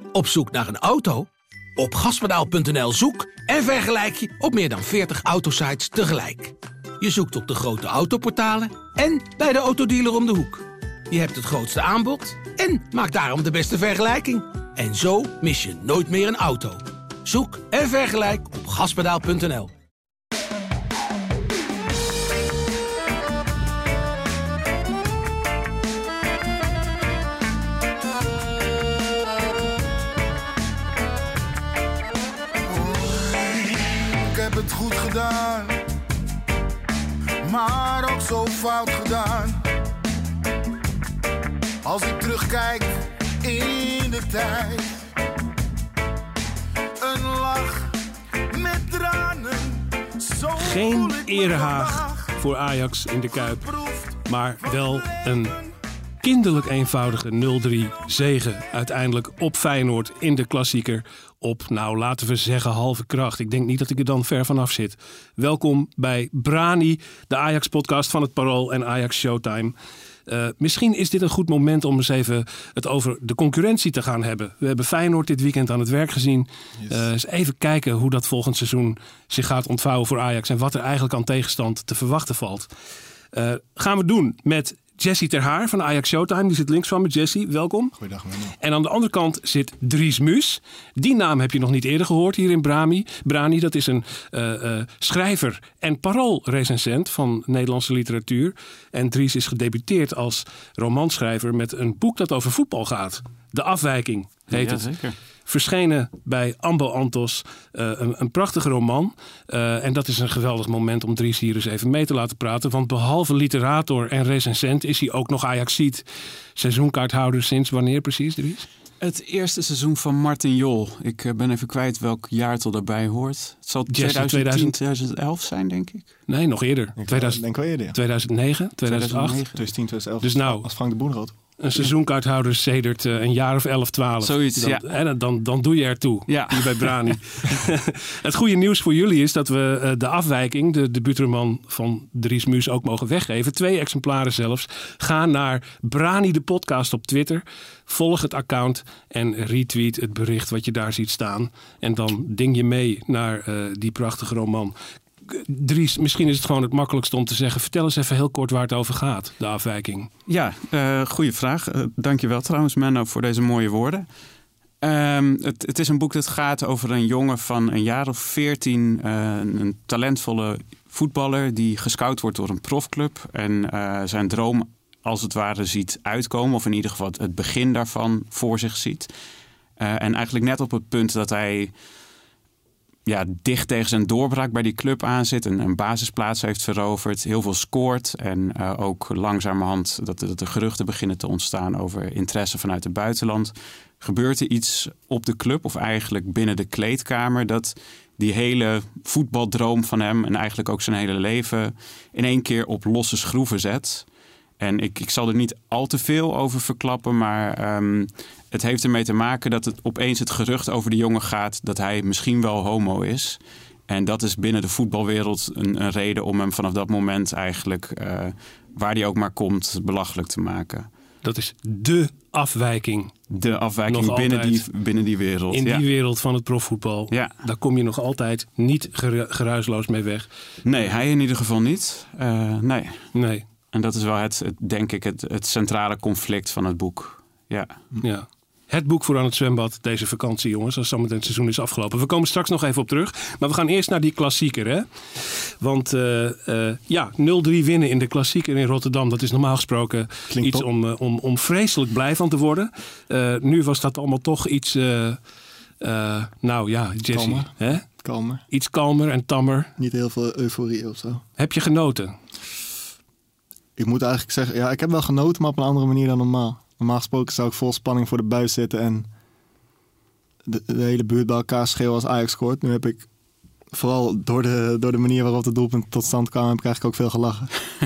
Op zoek naar een auto? Op gaspedaal.nl zoek en vergelijk je op meer dan 40 autosites tegelijk. Je zoekt op de grote autoportalen en bij de autodealer om de hoek. Je hebt het grootste aanbod en maakt daarom de beste vergelijking. En zo mis je nooit meer een auto. Zoek en vergelijk op gaspedaal.nl. Het goed gedaan, maar ook zo fout gedaan. Als ik terugkijk in de tijd, een lach met tranen. Geen erehaag voor Ajax in de Kuip, maar wel een kinderlijk eenvoudige 0-3 zege uiteindelijk op Feyenoord in de klassieker. Op, nou laten we zeggen, halve kracht. Ik denk niet dat ik er dan ver vanaf zit. Welkom bij Brani, de Ajax-podcast van het Parool en Ajax Showtime. Misschien is dit een goed moment om eens even het over de concurrentie te gaan hebben. We hebben Feyenoord dit weekend aan het werk gezien. Eens even kijken hoe dat volgend seizoen zich gaat ontvouwen voor Ajax. En wat er eigenlijk aan tegenstand te verwachten valt. Gaan we doen met Jesse Ter Haar van Ajax Showtime. Die zit links van me. Jesse, welkom. Goeiedag, man. En aan de andere kant zit Dries Muus. Die naam heb je nog niet eerder gehoord hier in Brani. Dat is een schrijver en paroolrecensent van Nederlandse literatuur. En Dries is gedebuteerd als romanschrijver met een boek dat over voetbal gaat. De Afwijking heet het. Zeker. Verschenen bij Ambo Antos. Een prachtige roman. En dat is een geweldig moment om Dries hier eens even mee te laten praten. Want behalve literator en recensent is hij ook nog Ajaxiet. Seizoenkaarthouder sinds wanneer precies, Dries? Het eerste seizoen van Martin Jol. Ik ben even kwijt welk jaartal daarbij hoort. Het zal 2010, 2011 zijn, denk ik. Nee, nog eerder. Ik denk wel eerder. 2009, 2008. 2010, 2011. Dus nou, als Frank de Boenrood. Een seizoenkaarthouder sedert een jaar of 11, 12. Zoiets, Dan doe je ertoe, hier bij Brani. Het goede nieuws voor jullie is dat we de Afwijking, de debuutroman van Dries Muus, ook mogen weggeven. 2 exemplaren zelfs. Ga naar Brani de podcast op Twitter. Volg het account en retweet het bericht wat je daar ziet staan. En dan ding je mee naar die prachtige roman. Dries, misschien is het gewoon het makkelijkste om te zeggen. Vertel eens even heel kort waar het over gaat, de Afwijking. Ja, goede vraag. Dankjewel trouwens, Menno, voor deze mooie woorden. Het is een boek dat gaat over een jongen van een jaar of 14. Een talentvolle voetballer die gescout wordt door een profclub. En zijn droom als het ware ziet uitkomen. Of in ieder geval het begin daarvan voor zich ziet. En eigenlijk net op het punt dat hij dicht tegen zijn doorbraak bij die club aan zit. Een basisplaats heeft veroverd. Heel veel scoort. En ook langzamerhand dat er geruchten beginnen te ontstaan over interesse vanuit het buitenland. Gebeurt er iets op de club of eigenlijk binnen de kleedkamer dat die hele voetbaldroom van hem en eigenlijk ook zijn hele leven in één keer op losse schroeven zet. En ik zal er niet al te veel over verklappen, maar het heeft ermee te maken dat het opeens het gerucht over de jongen gaat dat hij misschien wel homo is. En dat is binnen de voetbalwereld een reden om hem vanaf dat moment eigenlijk, waar hij ook maar komt, belachelijk te maken. Dat is de afwijking. De afwijking binnen die wereld. In die wereld van het profvoetbal. Ja. Daar kom je nog altijd niet geruisloos mee weg. Nee, hij in ieder geval niet. Nee. En dat is wel denk ik het centrale conflict van het boek. Ja. Het boek voor aan het zwembad deze vakantie, jongens. Als zometeen het seizoen is afgelopen. We komen straks nog even op terug. Maar we gaan eerst naar die klassieker, hè? Want 0-3 winnen in de klassieker in Rotterdam. Dat is normaal gesproken iets om vreselijk blij van te worden. Nu was dat allemaal toch iets... Jesse. Kalmer. Iets kalmer en tammer. Niet heel veel euforie of zo. Heb je genoten? Ik moet eigenlijk zeggen, ik heb wel genoten, maar op een andere manier dan normaal. Normaal gesproken zou ik vol spanning voor de buis zitten en de hele buurt bij elkaar schreeuwen als Ajax scoort. Nu heb ik, vooral door de manier waarop het doelpunt tot stand kwam, heb ik eigenlijk ook veel gelachen.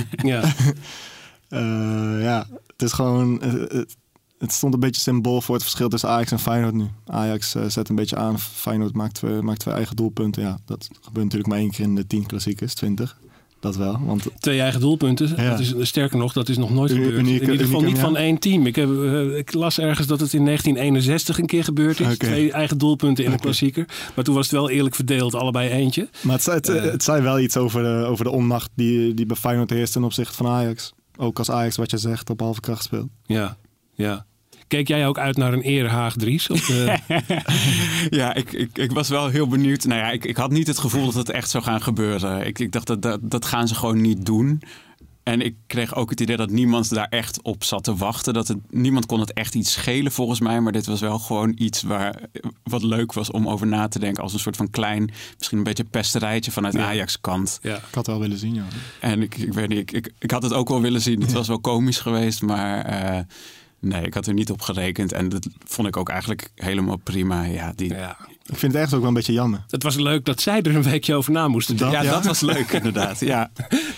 Het is gewoon... Het stond een beetje symbool voor het verschil tussen Ajax en Feyenoord nu. Ajax zet een beetje aan, Feyenoord maakt twee eigen doelpunten. Ja, dat gebeurt natuurlijk maar 1 keer in de 10 klassiekers, 20. Dat wel. Want 2 eigen doelpunten. Ja. Dat is, sterker nog, dat is nog nooit gebeurd. Uniek, in ieder geval niet ja. van 1 team. Ik las ergens dat het in 1961 een keer gebeurd is. Okay. 2 eigen doelpunten in een klassieker. Maar toen was het wel eerlijk verdeeld. Allebei eentje. Maar het zei wel iets over de onmacht die bij Feyenoord heerst ten opzichte van Ajax. Ook als Ajax, wat je zegt, op halve kracht speelt. Ja. Keek jij ook uit naar een erehaag, Dries? Ja, ik was wel heel benieuwd. Nou ja, ik had niet het gevoel dat het echt zou gaan gebeuren. Ik dacht dat gaan ze gewoon niet doen. En ik kreeg ook het idee dat niemand daar echt op zat te wachten. Niemand kon het echt iets schelen volgens mij. Maar dit was wel gewoon iets wat leuk was om over na te denken. Als een soort van klein, misschien een beetje pesterijtje vanuit Ajax kant. Ja. Ik had het wel willen zien, ja. En ik weet niet, ik had het ook wel willen zien. Het was wel komisch geweest, maar... nee, ik had er niet op gerekend. En dat vond ik ook eigenlijk helemaal prima. Ja. Ik vind het echt ook wel een beetje jammer. Het was leuk dat zij er een weekje over na moesten denken. Dat was leuk inderdaad. Ja.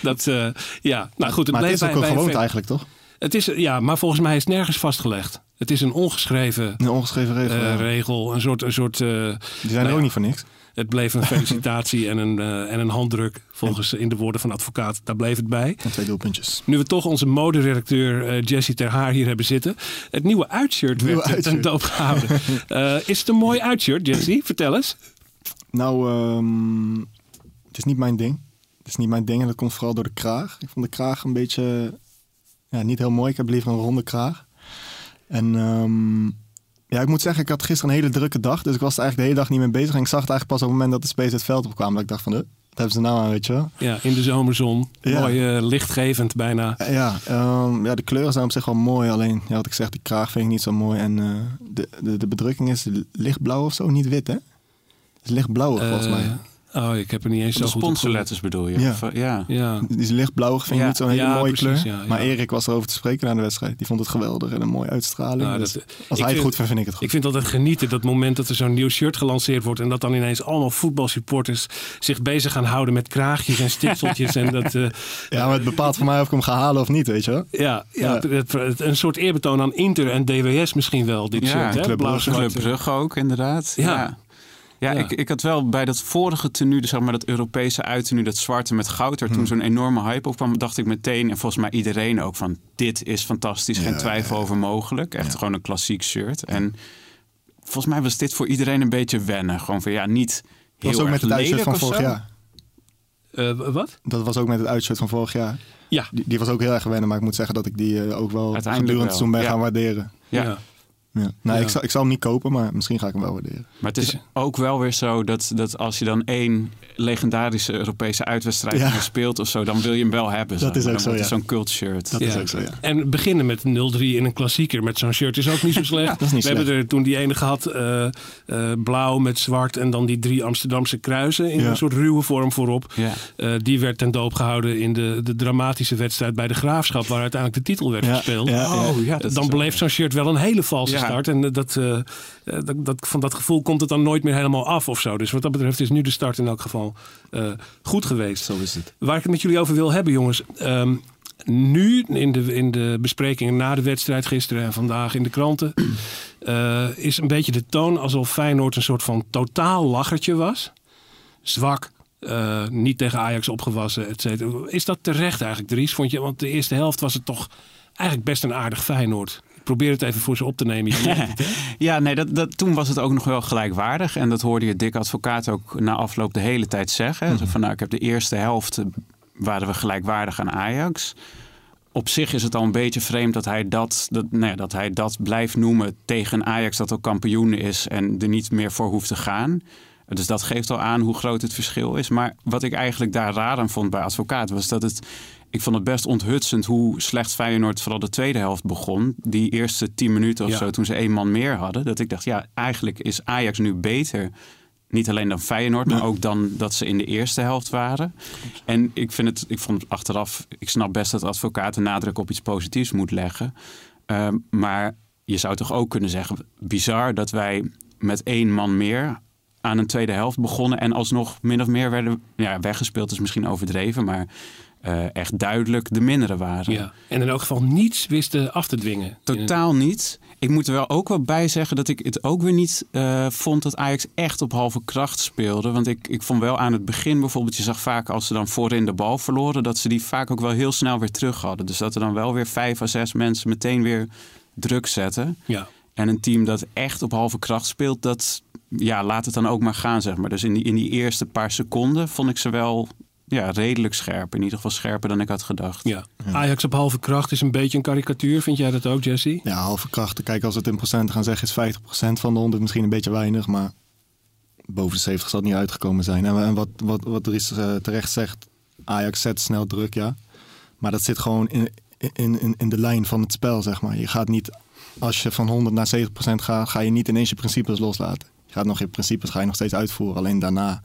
Nou goed, Maar het is ook een gewoonte veel... eigenlijk, toch? Het is, maar volgens mij is het nergens vastgelegd. Het is een ongeschreven regel. regel. Een soort die zijn er ook niet voor niks. Het bleef een felicitatie en een handdruk. Volgens in de woorden van de advocaat. Daar bleef het bij. En 2 doelpuntjes. Nu we toch onze moderedacteur Jessie ter Haar hier hebben zitten. Het nieuwe uitshirt werd ten doop gehouden. Is het een mooi uitshirt, Jessie? Vertel eens. Nou, het is niet mijn ding. Het is niet mijn ding en dat komt vooral door de kraag. Ik vond de kraag een beetje niet heel mooi. Ik heb liever een ronde kraag. En ik moet zeggen, ik had gisteren een hele drukke dag. Dus ik was er eigenlijk de hele dag niet mee bezig. En ik zag het eigenlijk pas op het moment dat de spelers het veld opkwamen. Dat ik dacht van, wat hebben ze nou aan, weet je wel? Ja, in de zomerzon. Ja. Mooi lichtgevend bijna. De kleuren zijn op zich wel mooi. Alleen, wat ik zeg, die kraag vind ik niet zo mooi. En de bedrukking is lichtblauw of zo, niet wit, hè? Het is lichtblauw volgens mij. Oh, ik heb er niet eens zo goed op. De sponsorletters bedoel je? Ja. Die is lichtblauw, vind ik niet zo'n hele mooie precies, kleur. Maar Erik was erover te spreken na de wedstrijd. Die vond het geweldig en een mooie uitstraling. Nou, dus als hij het goed vindt, vind ik het goed. Ik vind altijd genieten dat moment dat er zo'n nieuw shirt gelanceerd wordt... en dat dan ineens allemaal voetbalsupporters zich bezig gaan houden met kraagjes en stipseltjes. En dat, maar het bepaalt voor mij of ik hem ga halen of niet, weet je wel? Een soort eerbetoon aan Inter en DWS misschien wel, dit shirt. Hè? Club Brugge ook, inderdaad. Ja, ik had wel bij dat vorige tenue, zeg maar dat Europese uittenue, dat zwarte met goud, er toen zo'n enorme hype op kwam, dacht ik meteen, en volgens mij iedereen ook, van dit is fantastisch, geen twijfel over mogelijk. Echt gewoon een klassiek shirt. En volgens mij was dit voor iedereen een beetje wennen. Gewoon van niet heel was ook erg met het uitshirt lelijk van vorig jaar. Wat? Dat was ook met het uitshirt van vorig jaar. Ja. Die was ook heel erg wennen, maar ik moet zeggen dat ik die ook wel gedurende het seizoen ben gaan waarderen. Ja. Ik zal hem niet kopen, maar misschien ga ik hem wel waarderen. Maar het is ook wel weer zo dat als je dan 1 legendarische Europese uitwedstrijd speelt of zo, dan wil je hem wel hebben. Dat is ook zo, zo'n cult shirt. Dat is ook zo, ja. En beginnen met 0-3 in een klassieker met zo'n shirt is ook niet zo slecht. Dat is niet We hebben er toen die ene gehad, blauw met zwart en dan die 3 Amsterdamse kruisen in een soort ruwe vorm voorop. Ja. Die werd ten doop gehouden in de dramatische wedstrijd bij de Graafschap, waar uiteindelijk de titel werd gespeeld. Dan beleeft zo'n shirt wel een hele valse start. En van dat gevoel komt het dan nooit meer helemaal af of zo. Dus wat dat betreft is nu de start in elk geval goed geweest. Zo is het. Waar ik het met jullie over wil hebben, jongens. Nu in de besprekingen na de wedstrijd gisteren en vandaag in de kranten is een beetje de toon alsof Feyenoord een soort van totaal lachertje was. Zwak. Niet tegen Ajax opgewassen, et cetera. Is dat terecht eigenlijk, Dries? Vond je? Want de eerste helft was het toch eigenlijk best een aardig Feyenoord. Probeer het even voor ze op te nemen. Toen was het ook nog wel gelijkwaardig. En dat hoorde je Dick Advocaat ook na afloop de hele tijd zeggen. Mm-hmm. Van, ik heb de eerste helft waren we gelijkwaardig aan Ajax. Op zich is het al een beetje vreemd dat hij dat blijft noemen tegen Ajax dat ook kampioen is en er niet meer voor hoeft te gaan. Dus dat geeft al aan hoe groot het verschil is. Maar wat ik eigenlijk daar raar aan vond bij Advocaat was dat ik vond het best onthutsend hoe slecht Feyenoord vooral de tweede helft begon. Die eerste 10 minuten of zo, toen ze 1 man meer hadden. Dat ik dacht, eigenlijk is Ajax nu beter. Niet alleen dan Feyenoord, maar ook dan dat ze in de eerste helft waren. En ik vond achteraf, ik snap best dat Advocaat de nadruk op iets positiefs moet leggen. Maar je zou toch ook kunnen zeggen, bizar dat wij met 1 man meer aan een tweede helft begonnen en alsnog min of meer werden weggespeeld, is misschien overdreven, maar echt duidelijk de mindere waren. Ja. En in elk geval niets wisten af te dwingen. Totaal niet. Ik moet er wel ook wel bij zeggen dat ik het ook weer niet vond dat Ajax echt op halve kracht speelde. Want ik vond wel aan het begin bijvoorbeeld, je zag vaak als ze dan voorin de bal verloren, dat ze die vaak ook wel heel snel weer terug hadden. Dus dat er dan wel weer 5 à 6 mensen meteen weer druk zetten. Ja. En een team dat echt op halve kracht speelt, dat laat het dan ook maar gaan, zeg maar. Dus in die eerste paar seconden vond ik ze wel redelijk scherp. In ieder geval scherper dan ik had gedacht. Ja. Ajax op halve kracht is een beetje een karikatuur. Vind jij dat ook, Jesse? Ja, halve kracht. Kijk, als we het in procent gaan zeggen, is 50% van de 100 misschien een beetje weinig. Maar boven de 70 zal het niet uitgekomen zijn. En wat Dries terecht zegt, Ajax zet snel druk, ja. Maar dat zit gewoon in de lijn van het spel, zeg maar. Je gaat niet, als je van 100 naar 70% gaat, ga je niet ineens je principes loslaten. Je gaat nog je principes nog steeds uitvoeren. Alleen daarna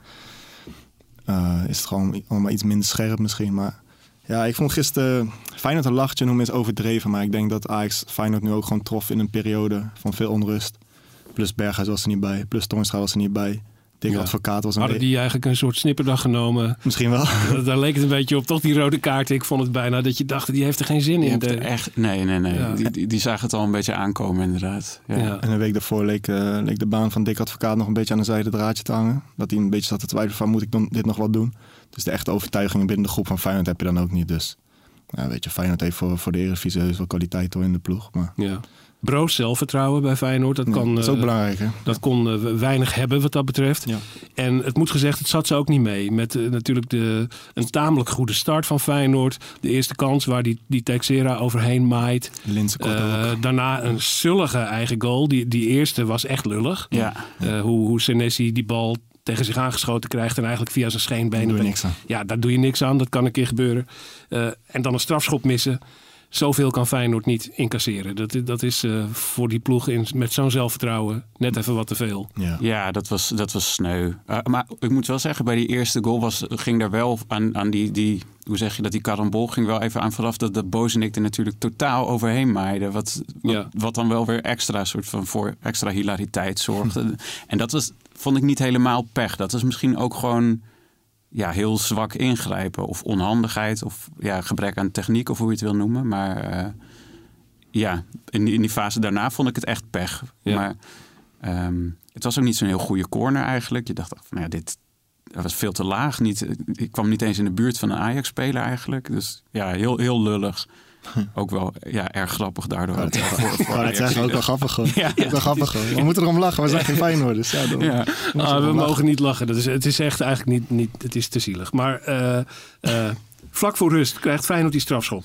is het gewoon allemaal iets minder scherp misschien. Maar ja, ik vond gisteren Feyenoord een lachtje noemen is overdreven. Maar ik denk dat Ajax Feyenoord nu ook gewoon trof in een periode van veel onrust. Plus Berghuis was er niet bij. Plus Toornstra was er niet bij. Dick Advocaat was Hadden die eigenlijk een soort snipperdag genomen? Misschien wel. Daar leek het een beetje op. Toch die rode kaart. Ik vond het bijna dat je dacht, die heeft er geen zin in. Nee. Ja. Die zagen het al een beetje aankomen inderdaad. Ja. Ja. En een week daarvoor leek de baan van Dick Advocaat nog een beetje aan een zijde draadje te hangen. Dat hij een beetje zat te twijfelen van, moet ik dit nog wel doen? Dus de echte overtuigingen binnen de groep van Feyenoord heb je dan ook niet. Dus weet je, Feyenoord heeft voor de Eredivisie heus wel kwaliteit door in de ploeg. Maar Ja. Broos zelfvertrouwen bij Feyenoord. Dat is ook belangrijk, hè? Dat kon weinig hebben wat dat betreft. Ja. En het moet gezegd, het zat ze ook niet mee. Met natuurlijk een tamelijk goede start van Feyenoord. De eerste kans waar die Teixeira overheen maait. Linse kort daarna een zullige eigen goal. Die eerste was echt lullig. Ja. Hoe Senesi die bal tegen zich aangeschoten krijgt en eigenlijk via zijn scheenbenen. Daar doe je niks aan. Ja, daar doe je niks aan. Dat kan een keer gebeuren. En dan een strafschop missen. Zoveel kan Feyenoord niet incasseren. Dat is voor die ploeg met zo'n zelfvertrouwen net even wat te veel. Ja, dat was sneu. Maar ik moet wel zeggen, bij die eerste goal ging daar wel aan die hoe zeg je dat, die karambol ging wel even aan vooraf dat Bozenik er natuurlijk totaal overheen maaide. Wat dan wel weer extra soort van voor extra hilariteit zorgde. En dat vond ik niet helemaal pech. Dat was misschien ook gewoon heel zwak ingrijpen of onhandigheid of gebrek aan techniek of hoe je het wil noemen. Maar in die fase daarna vond ik het echt pech. Ja. Maar het was ook niet zo'n heel goede corner eigenlijk. Je dacht van dit was veel te laag. Ik kwam niet eens in de buurt van een Ajax-speler eigenlijk. Dus heel, heel lullig. Ook wel erg grappig daardoor. Dat is ook wel grappig gewoon. We moeten erom lachen, we zijn geen Feyenoorders. We mogen niet lachen. Het is echt eigenlijk niet het is te zielig. Maar vlak voor rust krijgt Feyenoord die strafschop.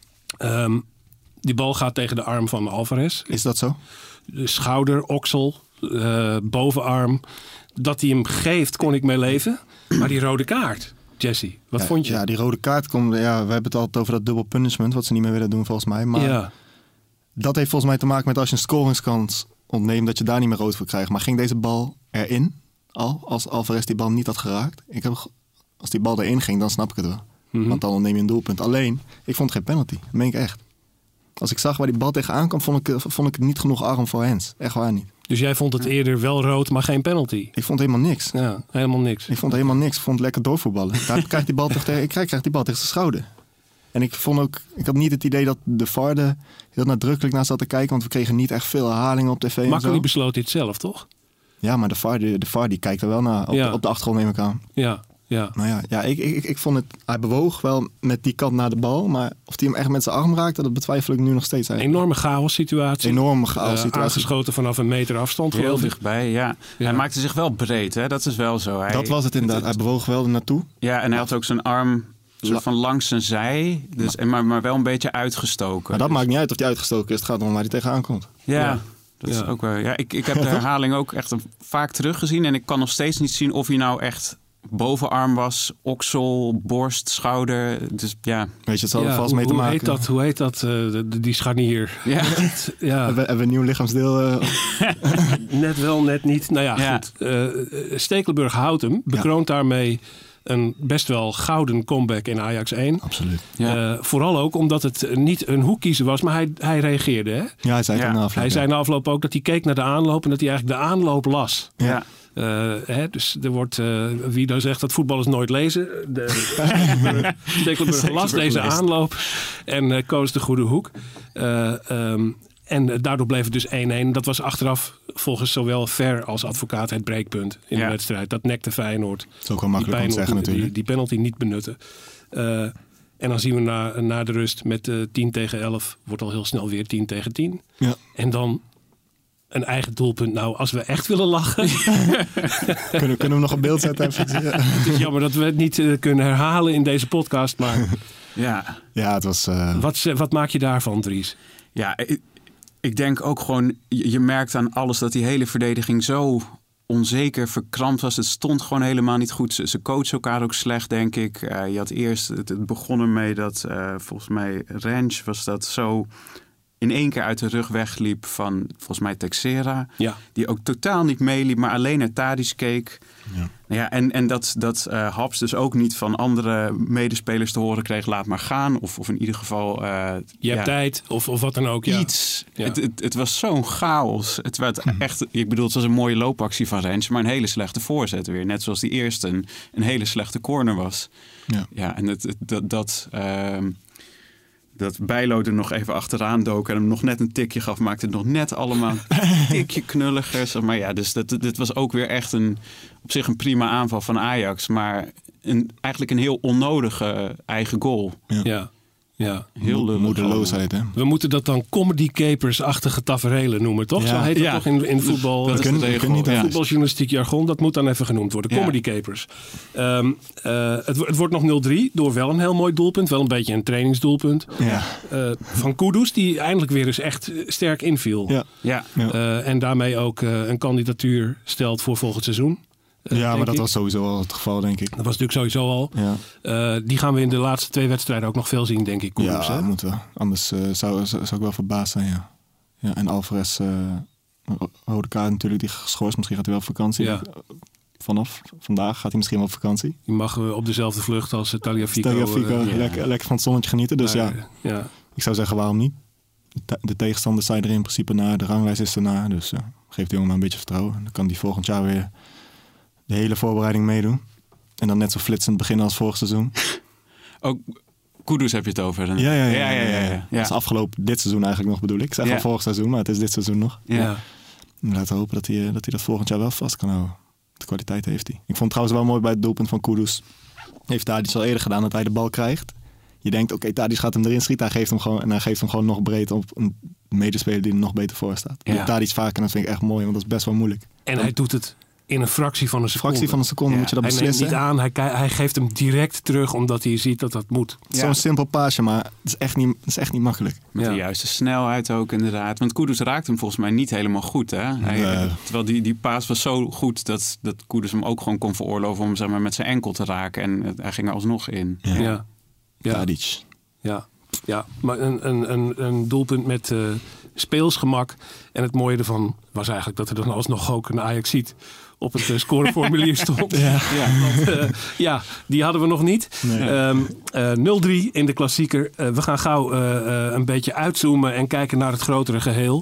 Die bal gaat tegen de arm van Alvarez. Is dat zo? De schouder, oksel, bovenarm. Dat hij hem geeft, kon ik mee leven. Maar die rode kaart, Jesse, wat vond je? Ja, die rode kaart komt. Ja, we hebben het altijd over dat dubbel punishment, wat ze niet meer willen doen volgens mij. Maar dat heeft volgens mij te maken met als je een scoringskans ontneemt, dat je daar niet meer rood voor krijgt. Maar ging deze bal erin al, als Alvarez die bal niet had geraakt? Als die bal erin ging, dan snap ik het wel. Mm-hmm. Want dan ontneem je een doelpunt. Alleen, ik vond geen penalty. Dat meen ik echt. Als ik zag waar die bal tegenaan kwam, vond ik het niet genoeg arm voor Hens. Echt waar niet. Dus jij vond het eerder wel rood, maar geen penalty? Ik vond helemaal niks. Ja, helemaal niks. Ik vond helemaal niks. Ik vond het lekker doorvoetballen. Daar krijgt die bal ik krijg die bal tegen zijn schouder. En ik had niet het idee dat de VAR er heel nadrukkelijk naar zat te kijken. Want we kregen niet echt veel herhalingen op tv. Makkelijk besloot dit zelf, toch? Ja, maar de VAR die kijkt er wel naar. Op de achtergrond neem ik aan. Ja. Nou ik vond het. Hij bewoog wel met die kant naar de bal. Maar of hij hem echt met zijn arm raakte, dat betwijfel ik nu nog steeds. Eigenlijk. Enorme chaos situatie. Aangeschoten vanaf een meter afstand. Heel dichtbij, ja. Hij maakte zich wel breed, hè? Dat is wel zo. Dat was het inderdaad. Hij bewoog wel er naartoe. Ja, en hij had ook zijn arm soort van langs zijn zij. Dus, maar wel een beetje uitgestoken. Maar dat maakt niet uit of hij uitgestoken is. Het gaat om waar hij tegenaan komt. Ja. Dat is ook wel. Ja, ik heb de herhaling ook echt vaak teruggezien. En ik kan nog steeds niet zien of hij nou echt bovenarm was, oksel, borst, schouder. Dus ja. Weet je, het zal er vast mee te maken. Hoe heet dat? Die scharnier. Ja. Hebben we een nieuw lichaamsdeel? Net wel, net niet. Nou ja, goed. Stekelenburg houdt hem. Bekroont daarmee een best wel gouden comeback in Ajax 1. Absoluut. Ja. Vooral ook omdat het niet een hoekkiezer was, maar hij reageerde. Hè? Ja, hij zei het na afloop. Hij zei na afloop ook dat hij keek naar de aanloop en dat hij eigenlijk de aanloop las. Ja. Dus er wordt, wie dan zegt dat voetballers nooit lezen. Stekelenburg las deze aanloop en koos de goede hoek. En daardoor bleef het dus 1-1. Dat was achteraf volgens zowel Ver als advocaat het breekpunt in de wedstrijd. Dat nekte Feyenoord. Dat is ook wel makkelijk om te zeggen natuurlijk. Die penalty niet benutten. En dan zien we na de rust met 10-11 wordt al heel snel weer 10-10. Ja. En dan een eigen doelpunt. Nou, als we echt willen lachen... kunnen we nog een beeld zetten? Het is jammer dat we het niet kunnen herhalen in deze podcast. Maar ja, het was... Wat maak je daarvan, Dries? Ja, ik denk ook gewoon... Je merkt aan alles dat die hele verdediging zo onzeker, verkrampt was. Het stond gewoon helemaal niet goed. Ze coachen elkaar ook slecht, denk ik. Je had eerst... Het begon ermee dat volgens mij Rens was dat zo... in één keer uit de rug wegliep van volgens mij Texera. Ja. Die ook totaal niet meeliep, maar alleen naar Tadic keek. Ja. Nou ja, en dat Haps dus ook niet van andere medespelers te horen kreeg... laat maar gaan, of in ieder geval... je hebt tijd, of wat dan ook. Ja. Iets. Ja. Het was zo'n chaos. Het werd echt... Ik bedoel, het was een mooie loopactie van Rens... maar een hele slechte voorzet weer. Net zoals die eerste een hele slechte corner was. Ja, en dat Bijlo er nog even achteraan dook en hem nog net een tikje gaf, maakte het nog net allemaal een tikje knulliger. Maar ja, dus dit was ook weer echt op zich een prima aanval van Ajax. Maar eigenlijk een heel onnodige eigen goal. Ja. Heel moedeloosheid, hè? We moeten dat dan comedy capers-achtige taferelen noemen, toch? Ja. Zo heet het toch in voetbal. Dat is de regel. Voetbaljournalistiek jargon, dat moet dan even genoemd worden. Comedy capers. Het wordt nog 0-3 door wel een heel mooi doelpunt. Wel een beetje een trainingsdoelpunt. Ja. Van Kudus, die eindelijk weer eens echt sterk inviel. Ja. En daarmee ook een kandidatuur stelt voor volgend seizoen. Maar dat was sowieso al het geval, denk ik. Dat was natuurlijk sowieso al. Ja. Die gaan we in de laatste 2 wedstrijden ook nog veel zien, denk ik. Kudus, dat moeten we. Anders zou ik wel verbaasd zijn, ja. En Alvarez, rode kaart natuurlijk, die geschorst. Misschien gaat hij wel op vakantie. Ja. Vanaf vandaag gaat hij misschien wel op vakantie. Die mag op dezelfde vlucht als Tagliafico. Lekker van het zonnetje genieten. Dus ik zou zeggen, waarom niet? De tegenstanders zijn er in principe naar. De ranglijst is ernaar. Dus geef die jongen maar een beetje vertrouwen. Dan kan die volgend jaar weer de hele voorbereiding meedoen. En dan net zo flitsend beginnen als vorig seizoen. Ook Kudus heb je het over. Ja. Dat is afgelopen dit seizoen eigenlijk nog, bedoel ik. Ik zeg al vorig seizoen, maar het is dit seizoen nog. Ja. Laten we hopen dat hij dat volgend jaar wel vast kan houden. De kwaliteit heeft hij. Ik vond het trouwens wel mooi bij het doelpunt van Kudus. Heeft Tadic al eerder gedaan dat hij de bal krijgt. Je denkt, oké, Tadic gaat hem erin schieten. Hij geeft hem gewoon nog breed op een medespeler die er nog beter voor staat. Ja. Tadic vaak, en dat vind ik echt mooi, want dat is best wel moeilijk. En hij doet het in een fractie van een seconde. Moet je dat beslissen. Hij neemt niet aan, hij geeft hem direct terug omdat hij ziet dat dat moet. Zo'n simpel paasje, maar het is echt niet makkelijk. Met de juiste snelheid ook inderdaad. Want Kudus raakt hem volgens mij niet helemaal goed. Hè? Terwijl die paas was zo goed dat Kudus hem ook gewoon kon veroorloven om zeg maar, met zijn enkel te raken. En hij ging er alsnog in. Ja. Tadic. Ja, maar een doelpunt met speelsgemak. En het mooie ervan was eigenlijk dat er dan alsnog ook een Ajaxiet op het scoreformulier stond. Want, die hadden we nog niet. Nee. 0-3 in de klassieker. We gaan gauw een beetje uitzoomen en kijken naar het grotere geheel.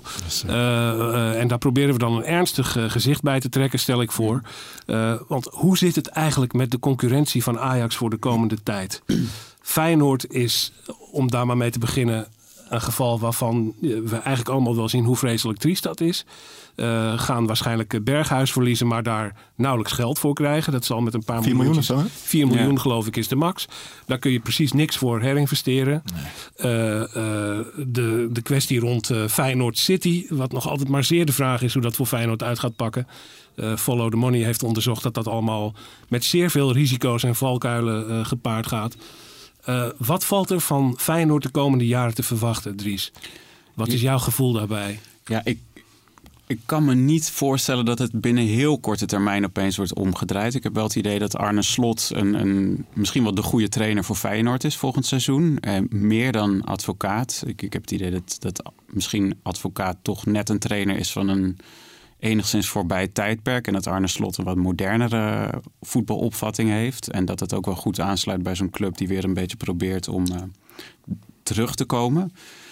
En daar proberen we dan een ernstig gezicht bij te trekken, stel ik voor. Want hoe zit het eigenlijk met de concurrentie van Ajax voor de komende tijd? Feyenoord is, om daar maar mee te beginnen, een geval waarvan we eigenlijk allemaal wel zien hoe vreselijk triest dat is. Gaan waarschijnlijk Berghuis verliezen, maar daar nauwelijks geld voor krijgen. Dat zal met een paar 4 miljoen of zo, hè? 4 miljoen geloof ik is de max. Daar kun je precies niks voor herinvesteren. Nee. De kwestie rond Feyenoord City, wat nog altijd maar zeer de vraag is hoe dat voor Feyenoord uit gaat pakken. Follow the Money heeft onderzocht dat dat allemaal met zeer veel risico's en valkuilen gepaard gaat. Wat valt er van Feyenoord de komende jaren te verwachten, Dries? Wat is jouw gevoel daarbij? Ja, ik kan me niet voorstellen dat het binnen heel korte termijn opeens wordt omgedraaid. Ik heb wel het idee dat Arne Slot misschien wel de goede trainer voor Feyenoord is volgend seizoen. Meer dan Advocaat. Ik heb het idee dat misschien Advocaat toch net een trainer is van een enigszins voorbij tijdperk. En dat Arne Slot een wat modernere voetbalopvatting heeft. En dat het ook wel goed aansluit bij zo'n club die weer een beetje probeert om terug te komen.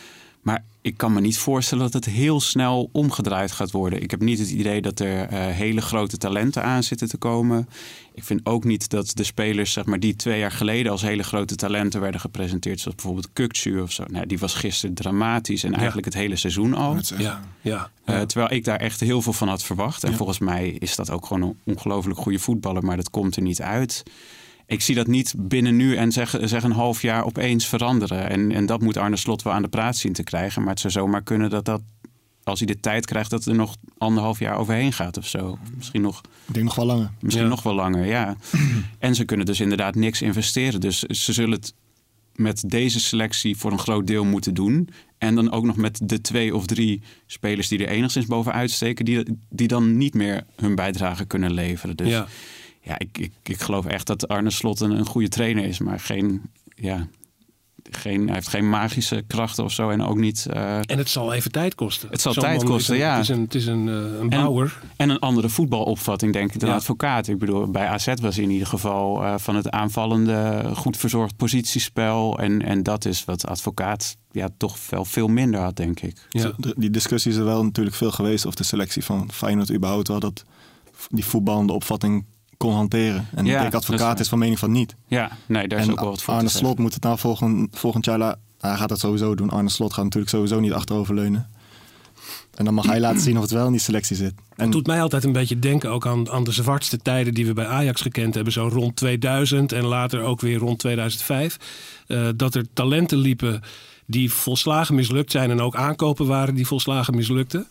Maar ik kan me niet voorstellen dat het heel snel omgedraaid gaat worden. Ik heb niet het idee dat er hele grote talenten aan zitten te komen. Ik vind ook niet dat de spelers, zeg maar, die 2 jaar geleden als hele grote talenten werden gepresenteerd, zoals bijvoorbeeld Kökçü of zo. Nou, die was gisteren dramatisch en eigenlijk het hele seizoen al. Terwijl ik daar echt heel veel van had verwacht. En volgens mij is dat ook gewoon een ongelooflijk goede voetballer, maar dat komt er niet uit. Ik zie dat niet binnen nu en zeg een half jaar opeens veranderen. En dat moet Arne Slot wel aan de praat zien te krijgen. Maar het zou zomaar kunnen dat als hij de tijd krijgt, dat er nog 1,5 jaar overheen gaat of zo. Misschien nog. Ik denk nog wel langer. Misschien nog wel langer, ja. En ze kunnen dus inderdaad niks investeren. Dus ze zullen het met deze selectie voor een groot deel moeten doen. En dan ook nog met de 2 of 3 spelers die er enigszins bovenuit steken, die dan niet meer hun bijdrage kunnen leveren. Dus ja, ik geloof echt dat Arne Slot een goede trainer is, maar hij heeft geen magische krachten of zo en ook niet. En het zal even tijd kosten. Het zal tijd kosten, ja. Het is een bouwer. En een andere voetbalopvatting, denk ik, dan Advocaat. Ik bedoel, bij AZ was hij in ieder geval van het aanvallende, goed verzorgd positiespel. En dat is wat Advocaat toch wel veel minder had, denk ik. Ja. Die discussie is er wel natuurlijk veel geweest of de selectie van Feyenoord überhaupt wel dat die voetballende opvatting kon hanteren. En ik denk Advocaat is van mening van niet. Ja, nee, daar is ook wel wat voor Arne Slot moet het nou volgend jaar... Hij gaat dat sowieso doen. Arne Slot gaat natuurlijk sowieso niet achteroverleunen. En dan mag hij laten zien of het wel in die selectie zit. Het doet mij altijd een beetje denken ook aan de zwartste tijden die we bij Ajax gekend hebben. Zo rond 2000 en later ook weer rond 2005. Dat er talenten liepen die volslagen mislukt zijn. En ook aankopen waren die volslagen mislukten.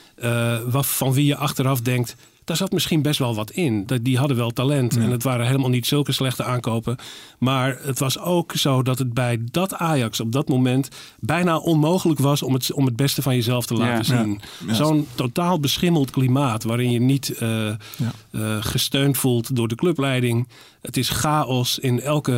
Van wie je achteraf denkt, daar zat misschien best wel wat in. Die hadden wel talent. En het waren helemaal niet zulke slechte aankopen. Maar het was ook zo dat het bij dat Ajax op dat moment bijna onmogelijk was om het beste van jezelf te laten zien. Ja. Zo'n totaal beschimmeld klimaat waarin je niet gesteund voelt door de clubleiding. Het is chaos in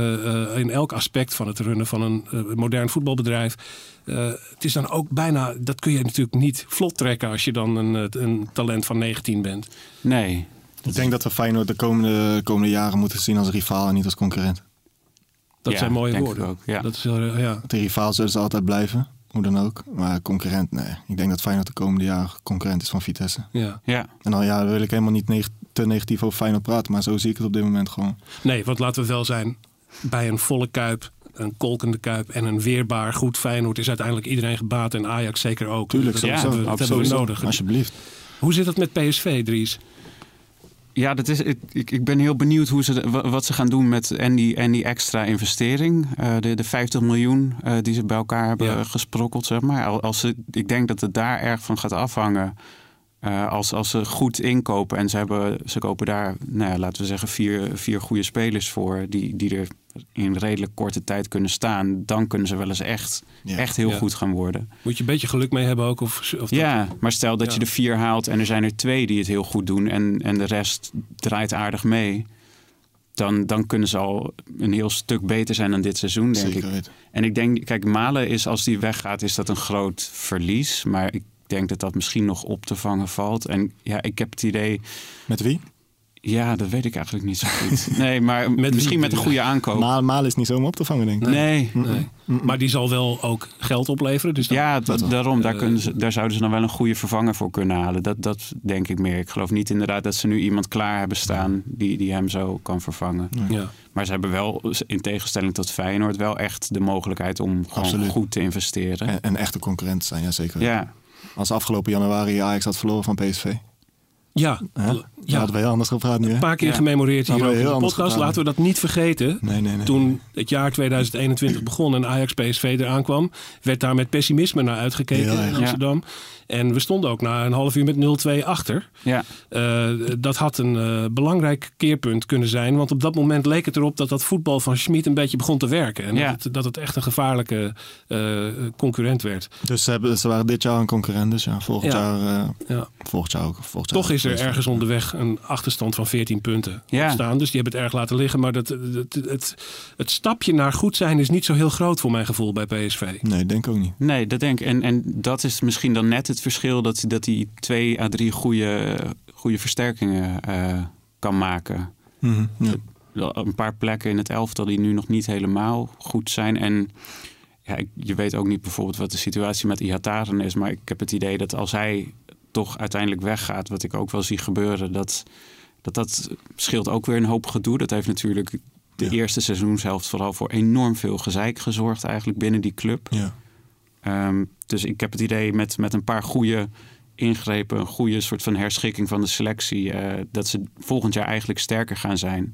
elk aspect van het runnen van een modern voetbalbedrijf. Het is dan ook bijna, dat kun je natuurlijk niet vlot trekken als je dan een talent van 19 bent. Nee. Ik denk dat we Feyenoord de komende jaren moeten zien als rivaal en niet als concurrent. Dat zijn mooie woorden. Ook, ja. Dat is heel, de rivaal zullen ze altijd blijven, hoe dan ook. Maar concurrent, nee. Ik denk dat Feyenoord de komende jaren concurrent is van Vitesse. Ja. En dan wil ik helemaal niet te negatief over Feyenoord praten, maar zo zie ik het op dit moment gewoon. Nee, want laten we wel zijn, bij een volle Kuip, een kolkende Kuip en een weerbaar goed Feyenoord is uiteindelijk iedereen gebaat en Ajax zeker ook. Tuurlijk, dat hebben we nodig. Alsjeblieft. Hoe zit het met PSV, Dries? Ja, ik ben heel benieuwd wat ze gaan doen met die extra investering. De 50 miljoen die ze bij elkaar hebben gesprokkeld, zeg maar. Ik denk dat het daar erg van gaat afhangen. Als ze goed inkopen en ze kopen daar, laten we zeggen, 4 goede spelers voor die er in redelijk korte tijd kunnen staan, dan kunnen ze wel eens echt heel goed gaan worden. Moet je een beetje geluk mee hebben ook? Maar stel dat je de 4 haalt en er zijn er 2 die het heel goed doen en de rest draait aardig mee. Dan kunnen ze al een heel stuk beter zijn dan dit seizoen, denk ik. En ik denk, kijk, Malen is, als die weggaat, is dat een groot verlies. Maar ik denk dat dat misschien nog op te vangen valt. En ik heb het idee... Met wie? Ja, dat weet ik eigenlijk niet zo goed. Nee, maar misschien met een goede aankoop. Malen is niet zomaar op te vangen, denk ik. Nee. Maar die zal wel ook geld opleveren. Dus daarom. Daar zouden ze dan wel een goede vervanger voor kunnen halen. Dat denk ik meer. Ik geloof niet inderdaad dat ze nu iemand klaar hebben staan die hem zo kan vervangen. Ja. Maar ze hebben wel, in tegenstelling tot Feyenoord, wel echt de mogelijkheid om gewoon goed te investeren. En echte concurrent zijn, ja zeker. Ja. Als afgelopen januari Ajax had verloren van PSV. Ja. Hadden we heel anders gepraat nu. Hè? Een paar keer gememoreerd hier ook in de podcast. Laten we dat niet vergeten. Nee. Toen het jaar 2021 begon en Ajax PSV eraan kwam, werd daar met pessimisme naar uitgekeken in Amsterdam. En we stonden ook na een half uur met 0-2 achter. Ja. Dat had een belangrijk keerpunt kunnen zijn. Want op dat moment leek het erop dat voetbal van Schmid een beetje begon te werken. En dat het echt een gevaarlijke concurrent werd. Dus ze waren dit jaar een concurrent. Dus volgend jaar ook. Toch is er ergens onderweg een achterstand van 14 punten staan. Dus die hebben het erg laten liggen. Maar het stapje naar goed zijn is niet zo heel groot voor mijn gevoel bij PSV. Nee, denk ook niet. Nee, dat denk ik. En dat is misschien dan net het verschil dat hij 2 à 3 goede versterkingen kan maken. Mm-hmm, Een paar plekken in het elftal die nu nog niet helemaal goed zijn. En je weet ook niet bijvoorbeeld wat de situatie met Ihataren is. Maar ik heb het idee dat als hij toch uiteindelijk weggaat, wat ik ook wel zie gebeuren, dat scheelt ook weer een hoop gedoe. Dat heeft natuurlijk de eerste seizoenshelft vooral voor enorm veel gezeik gezorgd eigenlijk binnen die club. Ja. Dus ik heb het idee met een paar goede ingrepen, een goede soort van herschikking van de selectie, dat ze volgend jaar eigenlijk sterker gaan zijn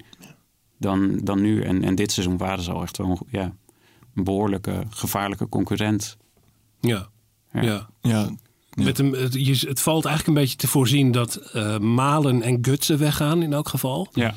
dan nu. En dit seizoen waren ze al echt wel een behoorlijke, gevaarlijke concurrent. Ja. Ja. Het valt eigenlijk een beetje te voorzien dat Malen en Gutsen weggaan in elk geval. Ja.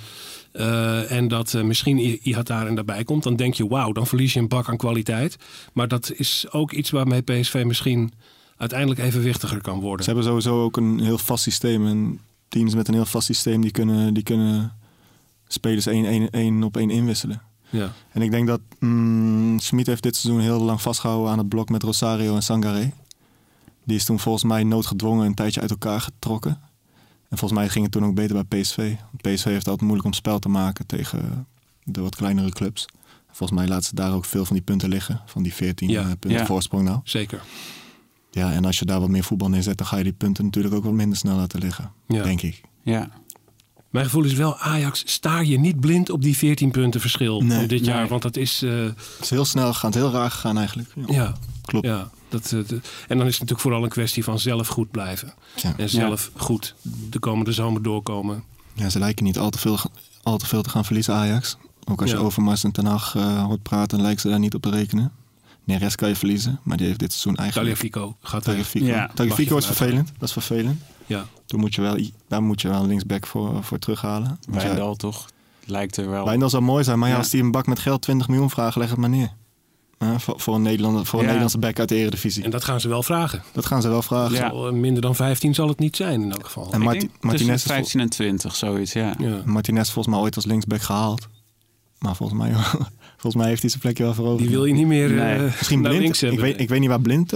En dat misschien Ihataren daarbij komt. Dan denk je, wauw, dan verlies je een bak aan kwaliteit. Maar dat is ook iets waarmee PSV misschien uiteindelijk evenwichtiger kan worden. Ze hebben sowieso ook een heel vast systeem. En teams met een heel vast systeem die kunnen spelers 1 op 1 inwisselen. Ja. En ik denk dat Schmid heeft dit seizoen heel lang vastgehouden aan het blok met Rosario en Sangaré. Die is toen volgens mij noodgedwongen een tijdje uit elkaar getrokken. En volgens mij ging het toen ook beter bij PSV. PSV heeft altijd moeilijk om spel te maken tegen de wat kleinere clubs. Volgens mij laten ze daar ook veel van die punten liggen. Van die 14 punten voorsprong nou. Zeker. Ja, en als je daar wat meer voetbal neerzet, dan ga je die punten natuurlijk ook wat minder snel laten liggen. Ja. Denk ik. Ja. Mijn gevoel is wel, Ajax, staar je niet blind op die 14 punten verschil van dit jaar. Want dat is... Het is heel snel gegaan, het is heel raar gegaan eigenlijk. Ja. Klopt. Ja, en dan is het natuurlijk vooral een kwestie van zelf goed blijven. Ja. En zelf goed de komende zomer doorkomen. Ja, ze lijken niet al te veel te gaan verliezen, Ajax. Ook als je Overmars en Ten Hag hoort praten, lijken ze daar niet op te rekenen. Neres kan je verliezen, maar die heeft dit seizoen eigenlijk... Tagliafico gaat weg. Tagliafico is vervelend. Dat is vervelend. Ja. Daar moet je wel een linksback voor terughalen. Wijndal toch? Lijkt er wel. Wijndal zou mooi zijn, maar als die een bak met geld 20 miljoen vragen, leg het maar neer. Voor een Nederlandse back uit de Eredivisie. En dat gaan ze wel vragen. Ja. Minder dan 15 zal het niet zijn in elk geval. En Martinez 15 en 20, zoiets, ja. Martinez volgens mij ooit als linksback gehaald. Maar volgens mij heeft hij zijn plekje wel veroverd. Die wil je niet meer misschien naar Blind. links hebben. Ik weet niet waar Blind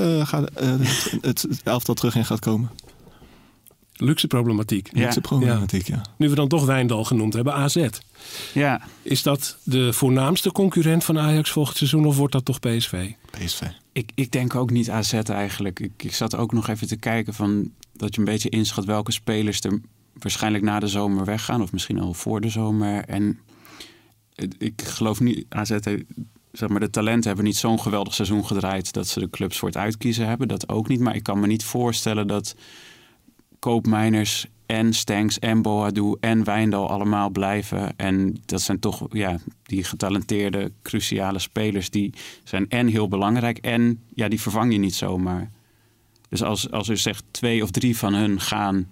het elftal terug in gaat komen. Luxe problematiek. Ja. Nu we dan toch Wijndal genoemd hebben, AZ. Ja. Is dat de voornaamste concurrent van Ajax volgend seizoen of wordt dat toch PSV? PSV. Ik denk ook niet AZ eigenlijk. Ik zat ook nog even te kijken van dat je een beetje inschat welke spelers er waarschijnlijk na de zomer weggaan. Of misschien al voor de zomer. En ik geloof niet, AZ zeg maar, de talenten hebben niet zo'n geweldig seizoen gedraaid dat ze de clubs voor het uitkiezen hebben. Dat ook niet. Maar ik kan me niet voorstellen dat Koopmeiners en Stenks en Boadu en Wijndal allemaal blijven. En dat zijn toch die getalenteerde, cruciale spelers. Die zijn en heel belangrijk en die vervang je niet zomaar. Dus als u zegt 2 of 3 van hun gaan,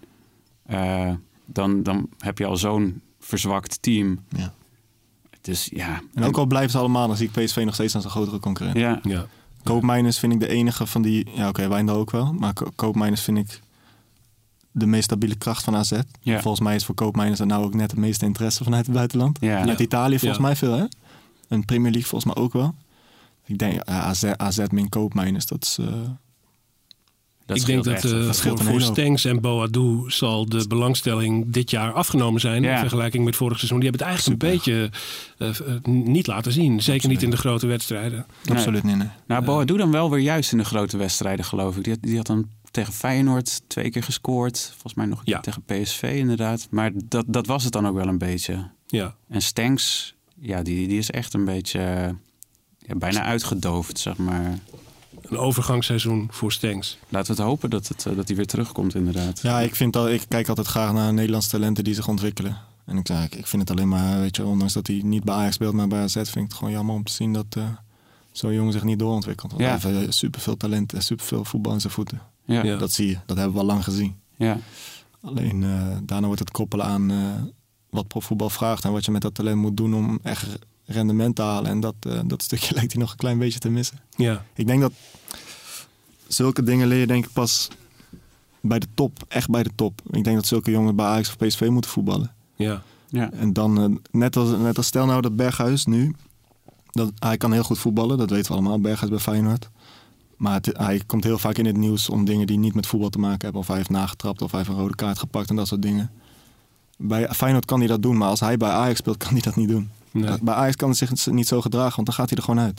dan heb je al zo'n verzwakt team. Ja. Dus ja. En ook al blijven ze allemaal, dan zie ik PSV nog steeds als een grotere concurrent. Ja. Koopmeiners vind ik de enige van die... Ja, oké, Wijndal ook wel. Maar Koopmeiners vind ik de meest stabiele kracht van AZ. Ja. Volgens mij is voor Koopmeiners er nou ook net het meeste interesse vanuit het buitenland. Ja. Uit Italië volgens mij veel, hè? En Premier League volgens mij ook wel. Ik denk, AZ min Koopmeiners, dat is... Ik denk dat voor Stenks en Boadu zal de belangstelling dit jaar afgenomen zijn in vergelijking met vorig seizoen. Die hebben het eigenlijk een beetje niet laten zien. Zeker niet in de grote wedstrijden. Nee. Absoluut niet. Nee. Nou, Boadu dan wel weer juist in de grote wedstrijden, geloof ik. Die had dan tegen Feyenoord 2 keer gescoord. Volgens mij nog een keer tegen PSV inderdaad. Maar dat was het dan ook wel een beetje. Ja. En Stenks, die is echt een beetje bijna uitgedoofd, zeg maar. Een overgangsseizoen voor Stenks. Laten we het hopen dat hij weer terugkomt, inderdaad. Ja, ik kijk altijd graag naar Nederlandse talenten die zich ontwikkelen. En ik vind het alleen maar, weet je, ondanks dat hij niet bij Ajax speelt, maar bij AZ vind ik het gewoon jammer om te zien dat zo'n jongen zich niet doorontwikkelt. Want hij heeft superveel talent en superveel voetbal in zijn voeten. Ja. Dat zie je, dat hebben we al lang gezien. Ja. Alleen daarna wordt het koppelen aan wat profvoetbal vraagt en wat je met dat talent moet doen om echt rendement te halen. En dat stukje lijkt hij nog een klein beetje te missen. Ja. Ik denk dat zulke dingen leer je denk ik pas bij de top, echt bij de top. Ik denk dat zulke jongens bij Ajax of PSV moeten voetballen. Ja. En dan, net als stel nou dat Berghuis nu, hij kan heel goed voetballen, dat weten we allemaal, Berghuis bij Feyenoord. Maar hij komt heel vaak in het nieuws om dingen die niet met voetbal te maken hebben. Of hij heeft nagetrapt of hij heeft een rode kaart gepakt en dat soort dingen. Bij Feyenoord kan hij dat doen, maar als hij bij Ajax speelt, kan hij dat niet doen. Nee. Bij Ajax kan hij zich niet zo gedragen, want dan gaat hij er gewoon uit.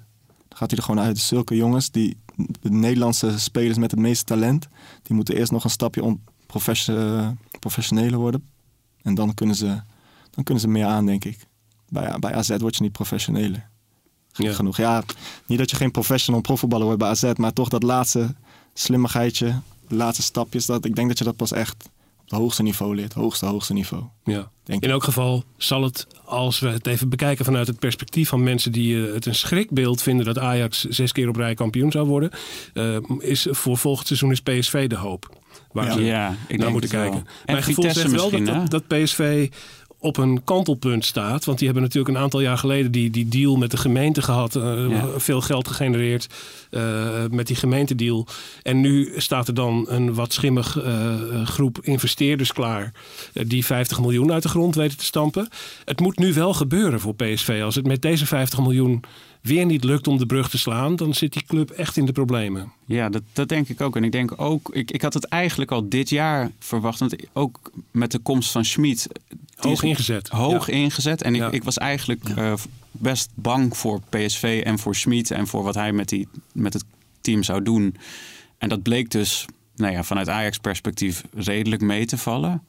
Dan gaat hij er gewoon uit. Dus zulke jongens, de Nederlandse spelers met het meeste talent, die moeten eerst nog een stapje professioneler worden. En dan kunnen ze meer aan, denk ik. Bij AZ word je niet professioneler. Ja. Genoeg. Ja, niet dat je geen professional profvoetballer wordt bij AZ, maar toch dat laatste slimmigheidje, de laatste stapjes. Ik denk dat je dat pas echt op het hoogste niveau leert. Hoogste niveau. Ja. Denk In elk geval zal het, als we het even bekijken vanuit het perspectief van mensen die het een schrikbeeld vinden dat Ajax 6 keer op rij kampioen zou worden, is voor volgend seizoen is PSV de hoop. Waar ze naar moeten kijken. Mijn gevoel zegt wel dat PSV op een kantelpunt staat. Want die hebben natuurlijk een aantal jaar geleden die deal met de gemeente gehad. Veel geld gegenereerd met die gemeentedeal. En nu staat er dan een wat schimmig groep investeerders klaar. Die 50 miljoen uit de grond weten te stampen. Het moet nu wel gebeuren voor PSV. Als het met deze 50 miljoen weer niet lukt om de brug te slaan, dan zit die club echt in de problemen. Ja, dat denk ik ook. En ik denk ook, ik had het eigenlijk al dit jaar verwacht. Want ook met de komst van Schmid. Hoog ingezet. En ik was eigenlijk best bang voor PSV en voor Schmid en voor wat hij met het team zou doen. En dat bleek dus vanuit Ajax perspectief redelijk mee te vallen.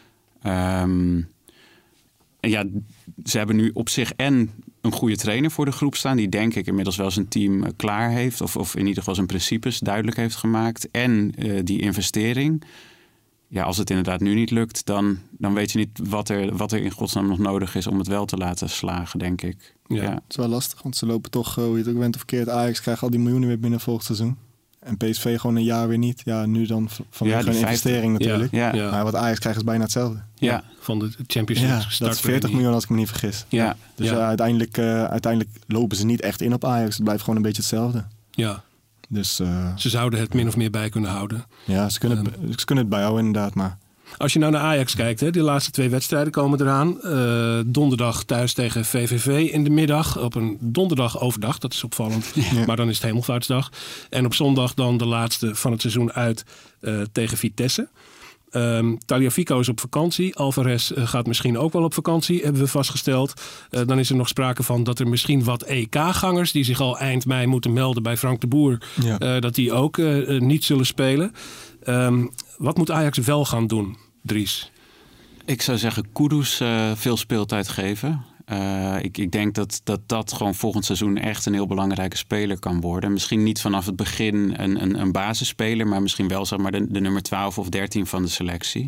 Ze hebben nu op zich en een goede trainer voor de groep staan, die denk ik inmiddels wel zijn team klaar heeft. Of in ieder geval zijn principes duidelijk heeft gemaakt. En die investering. Ja, als het inderdaad nu niet lukt, dan weet je niet wat er in godsnaam nog nodig is om het wel te laten slagen, denk ik. Ja. Het is wel lastig, want ze lopen toch, hoe je het ook bent of verkeerd, Ajax krijgt al die miljoenen weer binnen volgend seizoen. En PSV gewoon een jaar weer niet. Ja, nu dan vanwege een investering natuurlijk. Ja. Maar wat Ajax krijgt is bijna hetzelfde. Ja, van de Champions League. Ja, dat is 40 miljoen als ik me niet vergis. Ja. Dus uiteindelijk lopen ze niet echt in op Ajax. Het blijft gewoon een beetje hetzelfde. Ja. Dus, ze zouden het min of meer bij kunnen houden. Ja, ze kunnen het bijhouden inderdaad. Maar als je nou naar Ajax kijkt, de laatste 2 wedstrijden komen eraan. Donderdag thuis tegen VVV in de middag. Op een donderdag overdag, dat is opvallend. Ja. Maar dan is het Hemelvaartsdag. En op zondag dan de laatste van het seizoen uit tegen Vitesse. Tagliafico is op vakantie. Alvarez gaat misschien ook wel op vakantie, hebben we vastgesteld. Dan is er nog sprake van dat er misschien wat EK-gangers, die zich al eind mei moeten melden bij Frank de Boer, dat die ook niet zullen spelen. Wat moet Ajax wel gaan doen, Dries? Ik zou zeggen Kudus veel speeltijd geven. Ik denk dat gewoon volgend seizoen echt een heel belangrijke speler kan worden. Misschien niet vanaf het begin een basisspeler, maar misschien wel zeg maar de nummer 12 of 13 van de selectie.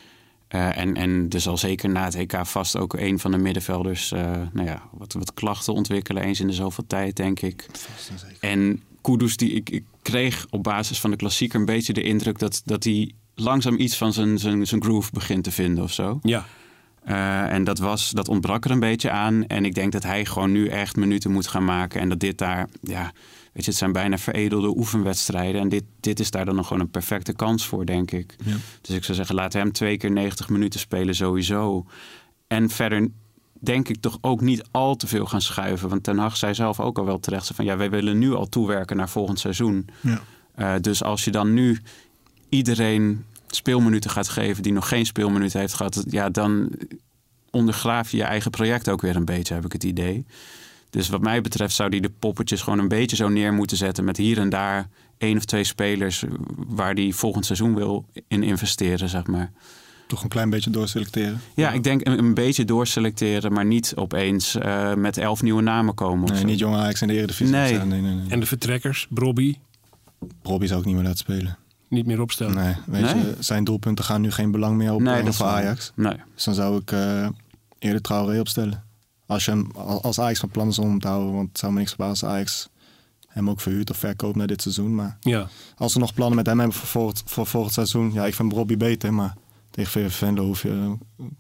En er zal zeker na het EK vast ook een van de middenvelders wat klachten ontwikkelen. Eens in de zoveel tijd, denk ik. En Kudus, ik kreeg op basis van de klassieker een beetje de indruk dat hij langzaam iets van zijn groove begint te vinden of zo. Ja. En dat ontbrak er een beetje aan. En ik denk dat hij gewoon nu echt minuten moet gaan maken. En dat dit daar, het zijn bijna veredelde oefenwedstrijden. En dit is daar dan nog gewoon een perfecte kans voor, denk ik. Ja. Dus ik zou zeggen, laat hem 2 keer 90 minuten spelen sowieso. En verder denk ik toch ook niet al te veel gaan schuiven. Want Ten Hag zei zelf ook al wel terecht van, wij willen nu al toewerken naar volgend seizoen. Ja. Dus als je dan nu iedereen speelminuten gaat geven die nog geen speelminuten heeft gehad, dan ondergraaf je je eigen project ook weer een beetje, heb ik het idee. Dus wat mij betreft zou die de poppetjes gewoon een beetje zo neer moeten zetten met hier en daar 1 of 2 spelers waar die volgend seizoen wil in investeren, zeg maar. Toch een klein beetje doorselecteren? Ja, ik denk een beetje doorselecteren, maar niet opeens met 11 nieuwe namen komen. Nee, niet jong Ajax in de Eredivisie. Nee. En de vertrekkers, Brobby zou ik niet meer laten spelen. Niet meer opstellen. Nee, weet je, zijn doelpunten gaan nu geen belang meer opbrengen voor Ajax. Nee. Dus dan zou ik eerder Traoré opstellen. Als Ajax van plan is om te houden, want het zou me niks verbazen als Ajax hem ook verhuurt of verkoopt na dit seizoen. Maar als ze nog plannen met hem hebben voor volgend seizoen, ik vind Brobby beter, maar tegen VVV Venlo hoef je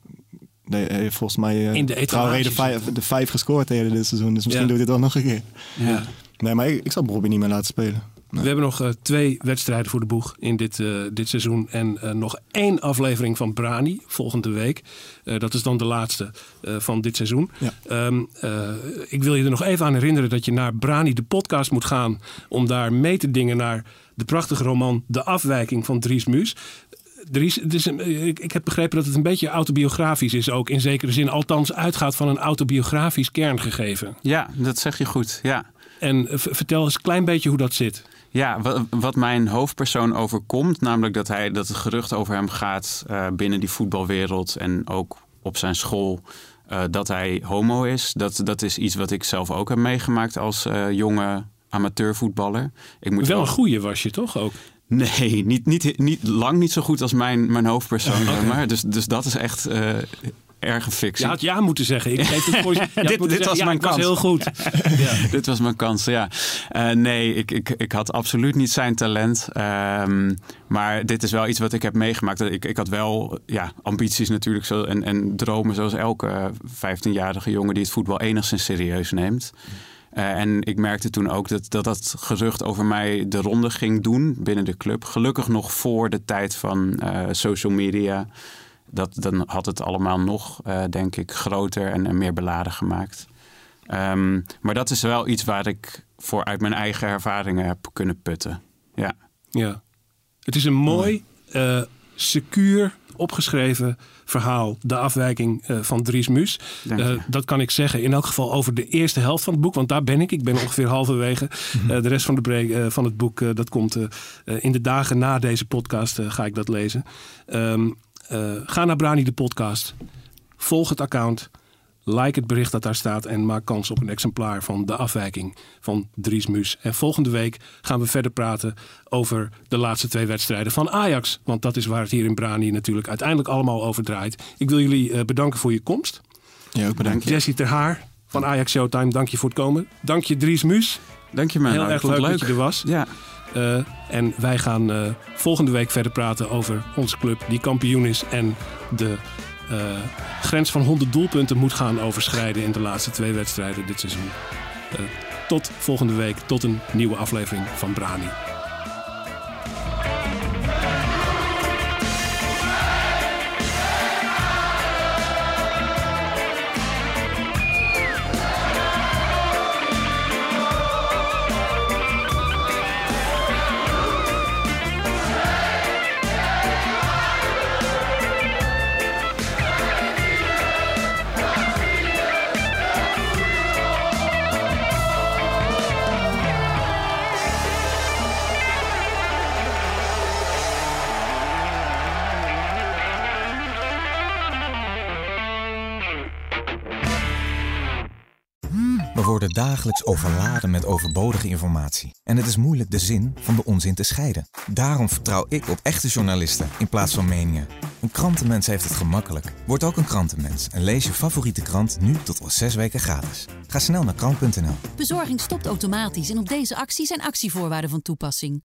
volgens mij Traoré de 5 gescoord tegen dit seizoen. Dus misschien doet hij het wel nog een keer. Ja. Nee, maar ik zou Brobby niet meer laten spelen. Nee. We hebben nog 2 wedstrijden voor de boeg in dit seizoen. En nog 1 aflevering van Brani volgende week. Dat is dan de laatste van dit seizoen. Ja. Ik wil je er nog even aan herinneren dat je naar Brani de podcast moet gaan om daar mee te dingen naar de prachtige roman De Afwijking van Dries Muus. Dries, ik heb begrepen dat het een beetje autobiografisch is ook in zekere zin. Althans uitgaat van een autobiografisch kerngegeven. Ja, dat zeg je goed, ja. En vertel eens een klein beetje hoe dat zit. Ja, wat mijn hoofdpersoon overkomt, namelijk dat het gerucht over hem gaat binnen die voetbalwereld en ook op zijn school, dat hij homo is. Dat is iets wat ik zelf ook heb meegemaakt als jonge amateurvoetballer. Wel een goeie was je toch ook? Nee, niet lang niet zo goed als mijn hoofdpersoon. Okay. Maar. Dus dat is echt erge fictie. Je had ja moeten zeggen. Ik geef het voor je. Dit was mijn kans. Was heel goed. Ja. Dit was mijn kans, ja. Nee, ik had absoluut niet zijn talent. Maar dit is wel iets wat ik heb meegemaakt. Ik had wel ambities natuurlijk en dromen zoals elke 15-jarige jongen die het voetbal enigszins serieus neemt. En ik merkte toen ook dat gerucht over mij de ronde ging doen binnen de club. Gelukkig nog voor de tijd van social media. Dan had het allemaal nog, denk ik, groter en meer beladen gemaakt. Maar dat is wel iets waar ik uit mijn eigen ervaringen heb kunnen putten. Ja. Het is een mooi, secuur opgeschreven verhaal. De afwijking van Dries Muus. Dat kan ik zeggen in elk geval over de eerste helft van het boek. Want daar ben ik. Ik ben ongeveer halverwege. De rest van het boek dat komt in de dagen na deze podcast ga ik dat lezen. Ga naar Brani de podcast. Volg het account. Like het bericht dat daar staat. En maak kans op een exemplaar van De Afwijking van Dries Muus. En volgende week gaan we verder praten over de laatste 2 wedstrijden van Ajax. Want dat is waar het hier in Brani natuurlijk uiteindelijk allemaal over draait. Ik wil jullie bedanken voor je komst. Ja, ook bedankt. Jesse Ter Haar van Ajax Showtime, dank je voor het komen. Dank je Dries Muus. Dank je man. Heel erg leuk dat je er was. Ja. En wij gaan volgende week verder praten over onze club die kampioen is en de grens van 100 doelpunten moet gaan overschrijden in de laatste 2 wedstrijden dit seizoen. Tot volgende week, tot een nieuwe aflevering van Brani. We worden dagelijks overladen met overbodige informatie. En het is moeilijk de zin van de onzin te scheiden. Daarom vertrouw ik op echte journalisten in plaats van meningen. Een krantenmens heeft het gemakkelijk. Word ook een krantenmens en lees je favoriete krant nu tot wel 6 weken gratis. Ga snel naar krant.nl. Bezorging stopt automatisch en op deze actie zijn actievoorwaarden van toepassing.